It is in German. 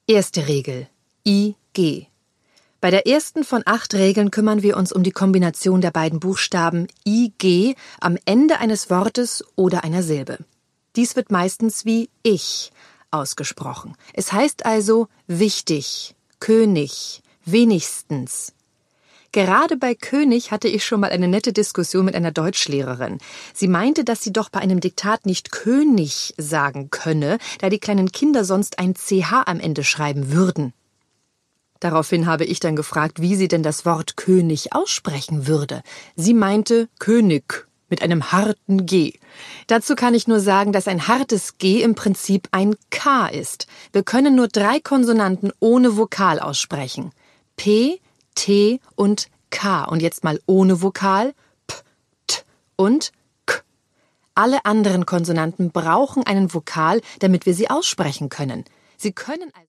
Erste Regel. I-G. Bei der ersten von 8 Regeln kümmern wir uns um die Kombination der beiden Buchstaben I-G am Ende eines Wortes oder einer Silbe. Dies wird meistens wie ich ausgesprochen. Es heißt also wichtig, König, wenigstens. Gerade bei König hatte ich schon mal eine nette Diskussion mit einer Deutschlehrerin. Sie meinte, dass sie doch bei einem Diktat nicht König sagen könne, da die kleinen Kinder sonst ein CH am Ende schreiben würden. Daraufhin habe ich dann gefragt, wie sie denn das Wort König aussprechen würde. Sie meinte König mit einem harten G. Dazu kann ich nur sagen, dass ein hartes G im Prinzip ein K ist. Wir können nur 3 Konsonanten ohne Vokal aussprechen. P, T und K. Und jetzt mal ohne Vokal. P, T und K. Alle anderen Konsonanten brauchen einen Vokal, damit wir sie aussprechen können. Sie können also